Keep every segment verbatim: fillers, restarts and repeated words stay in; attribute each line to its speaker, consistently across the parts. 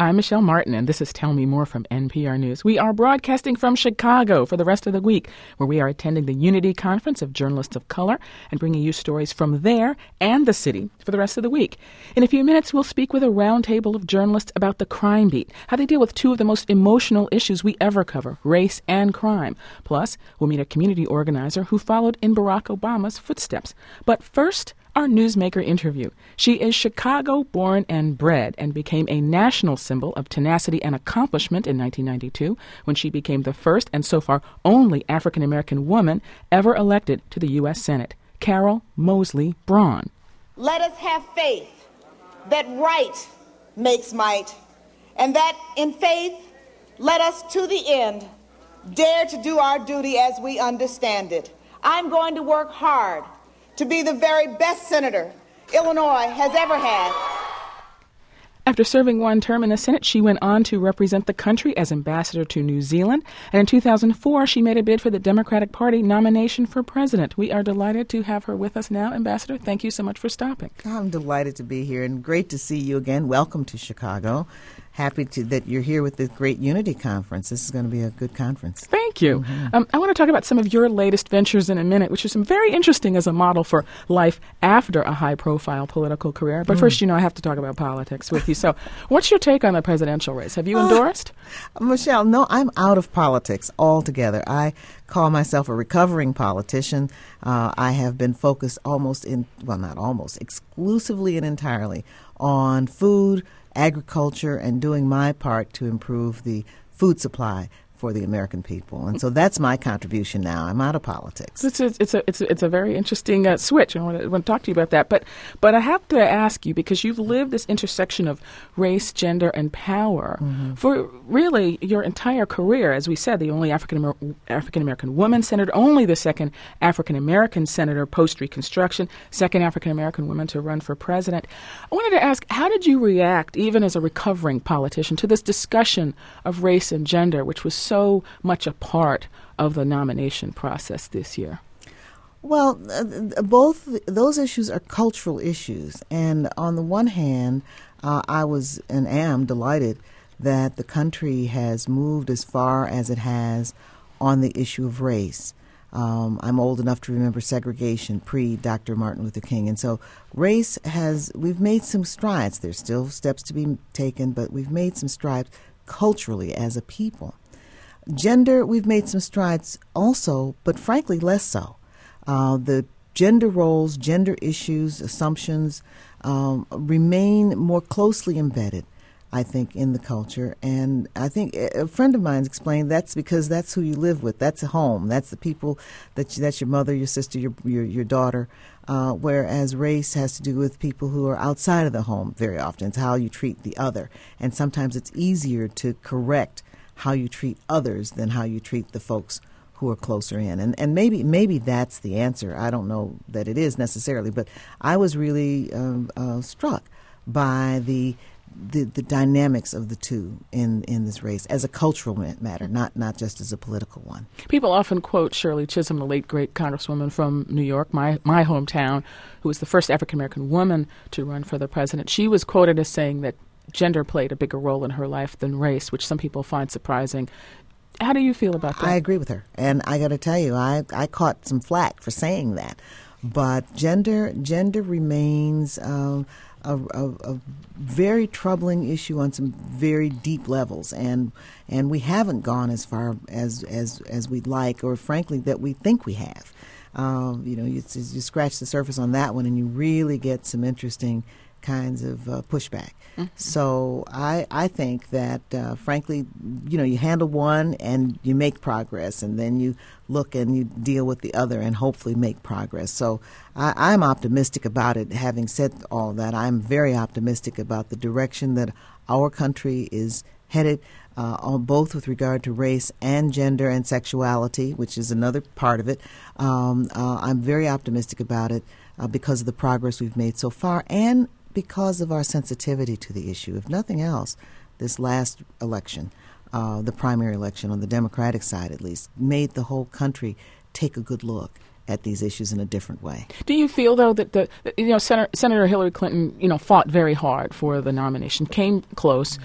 Speaker 1: I'm Michelle Martin, and this is Tell Me More from N P R News. We are broadcasting from Chicago for the rest of the week, where we are attending the Unity Conference of Journalists of Color and bringing you stories from there and the city for the rest of the week. In a few minutes, we'll speak with a roundtable of journalists about the crime beat, how they deal with two of the most emotional issues we ever cover, race and crime. Plus, we'll meet a community organizer who followed in Barack Obama's footsteps. But first, our newsmaker interview. She is Chicago-born and bred and became a national symbol of tenacity and accomplishment in nineteen ninety-two when she became the first and so far only African-American woman ever elected to the U S Senate, Carol Moseley Braun.
Speaker 2: Let us have faith that right makes might, and that in faith, let us to the end dare to do our duty as we understand it. I'm going to work hard to be the very best senator Illinois has ever had.
Speaker 1: After serving one term in the Senate, she went on to represent the country as ambassador to New Zealand. And in two thousand four, she made a bid for the Democratic Party nomination for president. We are delighted to have her with us now, Ambassador. Thank you so much for stopping.
Speaker 3: I'm delighted to be here and great to see you again. Welcome to Chicago. Happy to, that you're here with this great Unity Conference. This is going to be a good conference.
Speaker 1: Thank you. Mm-hmm. Um, I want to talk about some of your latest ventures in a minute, which is some very interesting as a model for life after a high-profile political career. But mm. first, you know, I have to talk about politics with you. So what's your take on the presidential race? Have you uh, endorsed?
Speaker 3: Michelle, no, I'm out of politics altogether. I call myself a recovering politician. Uh, I have been focused almost in, well, not almost, exclusively and entirely on food, agriculture, and doing my part to improve the food supply for the American people. And so that's my contribution now. I'm out of politics.
Speaker 1: It's a, it's a, it's a, it's a very interesting uh, switch. I want, to, I want to talk to you about that. But but I have to ask you, because you've lived this intersection of race, gender, and power mm-hmm. for really your entire career. As we said, the only African African-American woman senator, only the second African-American senator post-Reconstruction, second African-American woman to run for president. I wanted to ask, how did you react, even as a recovering politician, to this discussion of race and gender, which was so so much a part of the nomination process this year?
Speaker 3: Well, uh, both those issues are cultural issues. And on the one hand, uh, I was and am delighted that the country has moved as far as it has on the issue of race. Um, I'm old enough to remember segregation pre-Doctor Martin Luther King. And so race has, we've made some strides. There's still steps to be taken, but we've made some strides culturally as a people. Gender, we've made some strides also, but frankly less so. Uh, the gender roles, gender issues, assumptions um, remain more closely embedded, I think, in the culture. And I think a friend of mine explained that's because that's who you live with. That's a home. That's the people, that you, that's your mother, your sister, your your, your daughter. Uh, whereas race has to do with people who are outside of the home very often. It's how you treat the other. And sometimes it's easier to correct how you treat others than how you treat the folks who are closer in. And and maybe maybe that's the answer. I don't know that it is necessarily, but I was really um, uh, struck by the, the the dynamics of the two in, in this race as a cultural matter, not, not just as a political one.
Speaker 1: People often quote Shirley Chisholm, the late great congresswoman from New York, my, my hometown, who was the first African-American woman to run for the president. She was quoted as saying that gender played a bigger role in her life than race, which some people find surprising. How do you feel about that?
Speaker 3: I agree with her. And I got to tell you, I, I caught some flack for saying that. But gender gender remains um, a, a, a very troubling issue on some very deep levels. And and we haven't gone as far as, as, as we'd like, or frankly, that we think we have. Um, you know, you, you scratch the surface on that one and you really get some interesting kinds of uh, pushback. Mm-hmm. So I I think that, uh, frankly, you know, you handle one and you make progress, and then you look and you deal with the other and hopefully make progress. So I, I'm optimistic about it. Having said all that, I'm very optimistic about the direction that our country is headed, uh, on both with regard to race and gender and sexuality, which is another part of it. Um, uh, I'm very optimistic about it uh, because of the progress we've made so far, and because of our sensitivity to the issue. If nothing else, this last election, uh, the primary election on the Democratic side at least, made the whole country take a good look at these issues in a different way.
Speaker 1: Do you feel, though, that the you know Senator, Senator Hillary Clinton you know fought very hard for the nomination, came close, mm-hmm.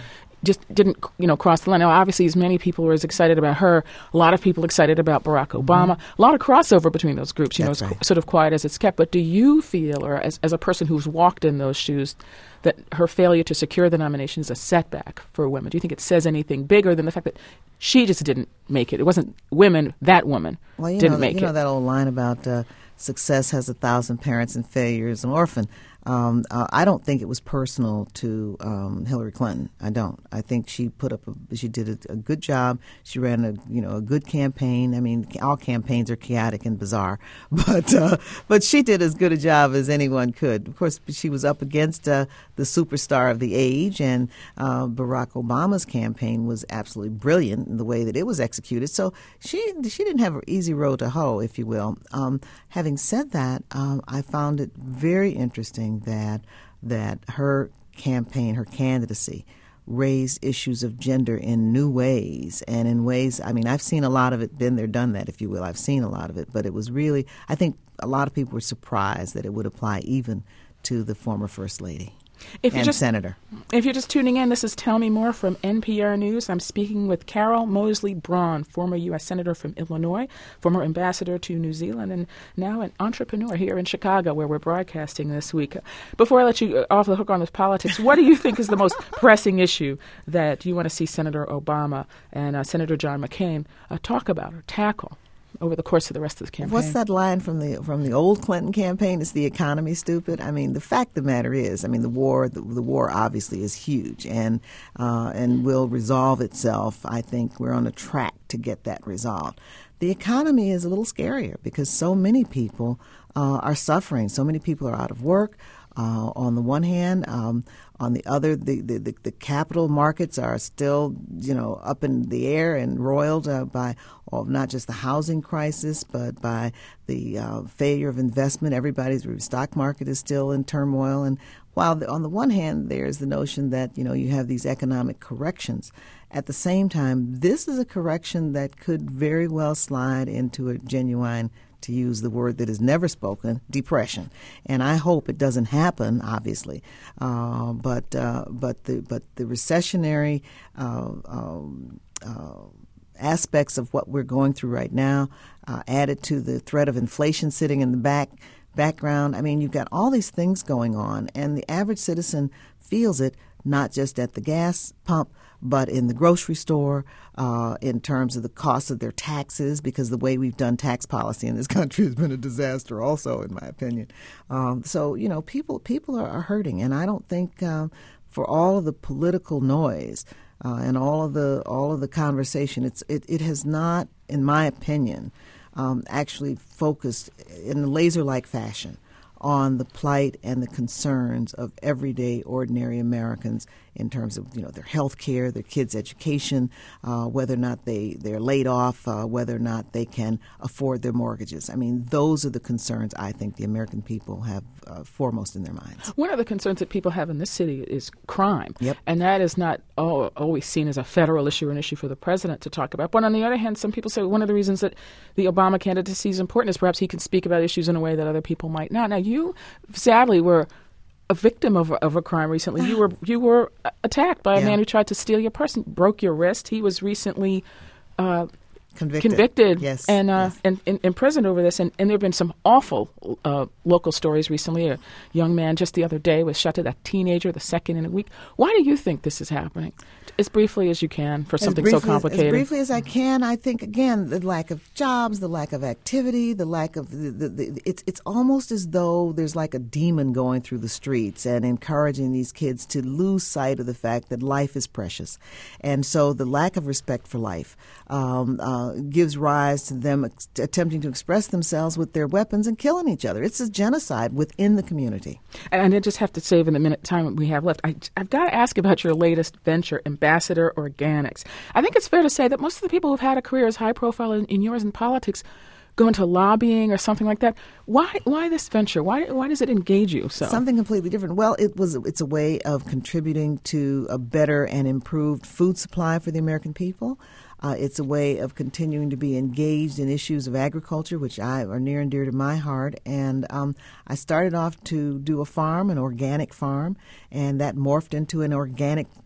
Speaker 1: just didn't, you know, cross the line. Now, obviously, as many people were as excited about her, a lot of people excited about Barack Obama. Mm-hmm. A lot of crossover between those groups. You That's know, it's right. sort of quiet as it's kept. But do you feel, or as, as a person who's walked in those shoes, that her failure to secure the nomination is a setback for women? Do you think it says anything bigger than the fact that she just didn't make it? It wasn't women, that woman
Speaker 3: well, you
Speaker 1: didn't
Speaker 3: know,
Speaker 1: make
Speaker 3: you
Speaker 1: it.
Speaker 3: You know that old line about uh, success has a thousand parents and failure is an orphan. Um, uh, I don't think it was personal to um, Hillary Clinton. I don't. I think she put up. A, she did a, a good job. She ran a you know a good campaign. I mean, all campaigns are chaotic and bizarre, but uh, but she did as good a job as anyone could. Of course, she was up against uh, the superstar of the age, and uh, Barack Obama's campaign was absolutely brilliant in the way that it was executed. So she she didn't have an easy road to hoe, if you will. Um, having said that, um, I found it very interesting that that her campaign, her candidacy, raised issues of gender in new ways and in ways, I mean, I've seen a lot of it, been there, done that, if you will. I've seen a lot of it, but it was really, I think a lot of people were surprised that it would apply even to the former First Lady.
Speaker 1: If
Speaker 3: and
Speaker 1: just,
Speaker 3: Senator.
Speaker 1: If you're just tuning in, this is Tell Me More from N P R News. I'm speaking with Carol Moseley Braun, former U S Senator from Illinois, former ambassador to New Zealand, and now an entrepreneur here in Chicago, where we're broadcasting this week. Before I let you off the hook on this politics, what do you think is the most pressing issue that you want to see Senator Obama and uh, Senator John McCain uh, talk about or tackle over the course of the rest of the campaign?
Speaker 3: What's that line from the from the old Clinton campaign? Is the economy stupid? I mean, the fact of the matter is, I mean, the war the, the war obviously is huge and uh, and will resolve itself. I think we're on a track to get that resolved. The economy is a little scarier because so many people uh, are suffering. So many people are out of work. Uh, on the one hand, um, on the other, the, the, the, the capital markets are still, you know, up in the air and roiled uh, by well, not just the housing crisis, but by the uh, failure of investment. Everybody's stock market is still in turmoil. And while the, on the one hand, there's the notion that, you know, you have these economic corrections, at the same time, this is a correction that could very well slide into a genuine, to use the word that is never spoken, depression. And I hope it doesn't happen, obviously. Uh, but uh, but the but the recessionary uh, um, uh, aspects of what we're going through right now, uh, added to the threat of inflation sitting in the back background. I mean, you've got all these things going on, and the average citizen feels it not just at the gas pump, but in the grocery store, uh, in terms of the cost of their taxes, because the way we've done tax policy in this country has been a disaster also, in my opinion. Um, so, you know, people people are, are hurting, and I don't think um, for all of the political noise uh, and all of the all of the conversation, it's it, it has not, in my opinion, um, actually focused in a laser-like fashion on the plight and the concerns of everyday, ordinary Americans in terms of, you know, their health care, their kids' education, uh, whether or not they, they're laid off, uh, whether or not they can afford their mortgages. I mean, those are the concerns I think the American people have uh, foremost in their minds.
Speaker 1: One of the concerns that people have in this city is crime.
Speaker 3: Yep.
Speaker 1: And that is not oh, always seen as a federal issue or an issue for the president to talk about. But on the other hand, some people say one of the reasons that the Obama candidacy is important is perhaps he can speak about issues in a way that other people might not. Now, you sadly were a victim of a, of a crime recently. You were you were attacked by a
Speaker 3: yeah.
Speaker 1: man who tried to steal your purse, broke your wrist. He was recently uh,
Speaker 3: convicted,
Speaker 1: convicted
Speaker 3: yes.
Speaker 1: and, uh,
Speaker 3: yes.
Speaker 1: and, and imprisoned over this. And, and there have been some awful uh, local stories recently. A young man just the other day was shot to that teenager, the second in a week. Why do you think this is happening? As briefly as you can for something
Speaker 3: as
Speaker 1: so
Speaker 3: briefly
Speaker 1: complicated.
Speaker 3: As, as briefly as I can, I think, again, the lack of jobs, the lack of activity, the lack of the, the, the it's it's almost as though there's like a demon going through the streets and encouraging these kids to lose sight of the fact that life is precious. And so the lack of respect for life um, uh, gives rise to them ex- attempting to express themselves with their weapons and killing each other. It's a genocide within the community.
Speaker 1: And I just have to save in the minute time we have left, I, I've got to ask about your latest venture, Ambassador Organics. I think it's fair to say that most of the people who've had a career as high profile in, in yours in politics go into lobbying or something like that. Why why this venture? Why why does it engage you so?
Speaker 3: Something completely different. Well, it was it's a way of contributing to a better and improved food supply for the American people. Uh, it's a way of continuing to be engaged in issues of agriculture, which I are near and dear to my heart. And um, I started off to do a farm, an organic farm, and that morphed into an organic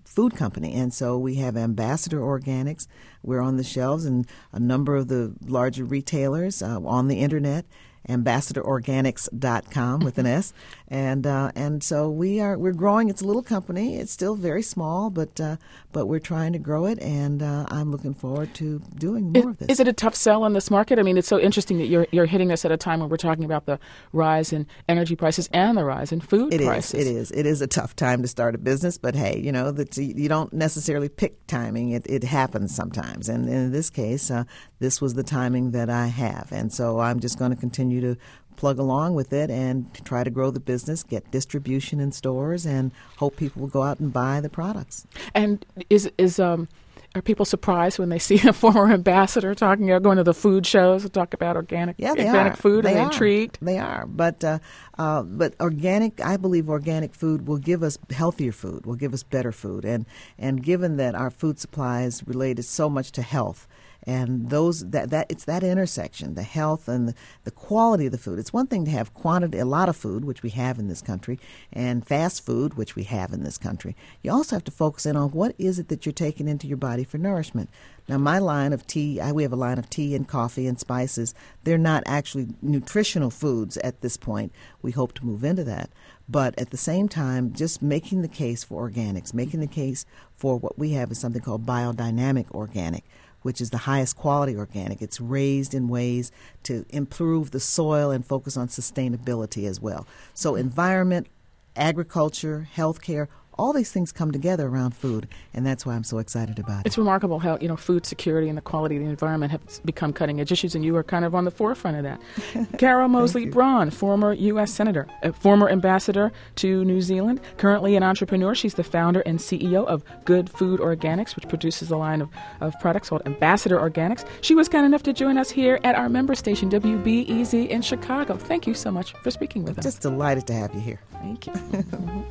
Speaker 3: food company. And so we have Ambassador Organics. We're on the shelves in a number of the larger retailers, uh, on the internet, ambassador organics dot com with an S. And uh, and so we are we're growing. It's a little company. It's still very small, but uh, but we're trying to grow it, and uh, I'm looking forward to doing more
Speaker 1: is,
Speaker 3: of this.
Speaker 1: Is it a tough sell in this market? I mean, it's so interesting that you're you're hitting this at a time when we're talking about the rise in energy prices and the rise in food
Speaker 3: it
Speaker 1: prices.
Speaker 3: Is, it is. It is a tough time to start a business, but hey, you know, that you don't necessarily pick timing. It it happens sometimes, and in this case, uh, this was the timing that I have, and so I'm just going to continue to plug along with it and try to grow the business, get distribution in stores, and hope people will go out and buy the products.
Speaker 1: And is is um are people surprised when they see a former ambassador talking about going to the food shows to talk about organic
Speaker 3: yeah, they
Speaker 1: organic
Speaker 3: are.
Speaker 1: food?
Speaker 3: They
Speaker 1: are they
Speaker 3: are.
Speaker 1: intrigued?
Speaker 3: They are, but uh, uh, but organic. I believe organic food will give us healthier food, will give us better food, and and given that our food supply is related so much to health. And those that, that it's that intersection, the health and the, the quality of the food. It's one thing to have quantity, a lot of food, which we have in this country, and fast food, which we have in this country. You also have to focus in on what is it that you're taking into your body for nourishment. Now, my line of tea, I, we have a line of tea and coffee and spices. They're not actually nutritional foods at this point. We hope to move into that. But at the same time, just making the case for organics, making the case for what we have is something called biodynamic organic, which is the highest quality organic. It's raised in ways to improve the soil and focus on sustainability as well. So environment, agriculture, healthcare, all these things come together around food, and that's why I'm so excited about it.
Speaker 1: It's remarkable how, you know, food security and the quality of the environment have become cutting-edge issues, and you are kind of on the forefront of that. Carol Moseley Braun, former U S Senator, a former ambassador to New Zealand, currently an entrepreneur. She's the founder and C E O of Good Food Organics, which produces a line of, of products called Ambassador Organics. She was kind enough to join us here at our member station, W B E Z in Chicago. Thank you so much for speaking with
Speaker 3: I'm
Speaker 1: us.
Speaker 3: Just delighted to have you here.
Speaker 1: Thank you. Mm-hmm.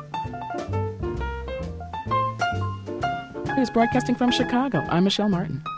Speaker 1: Is broadcasting from Chicago. I'm Michelle Martin.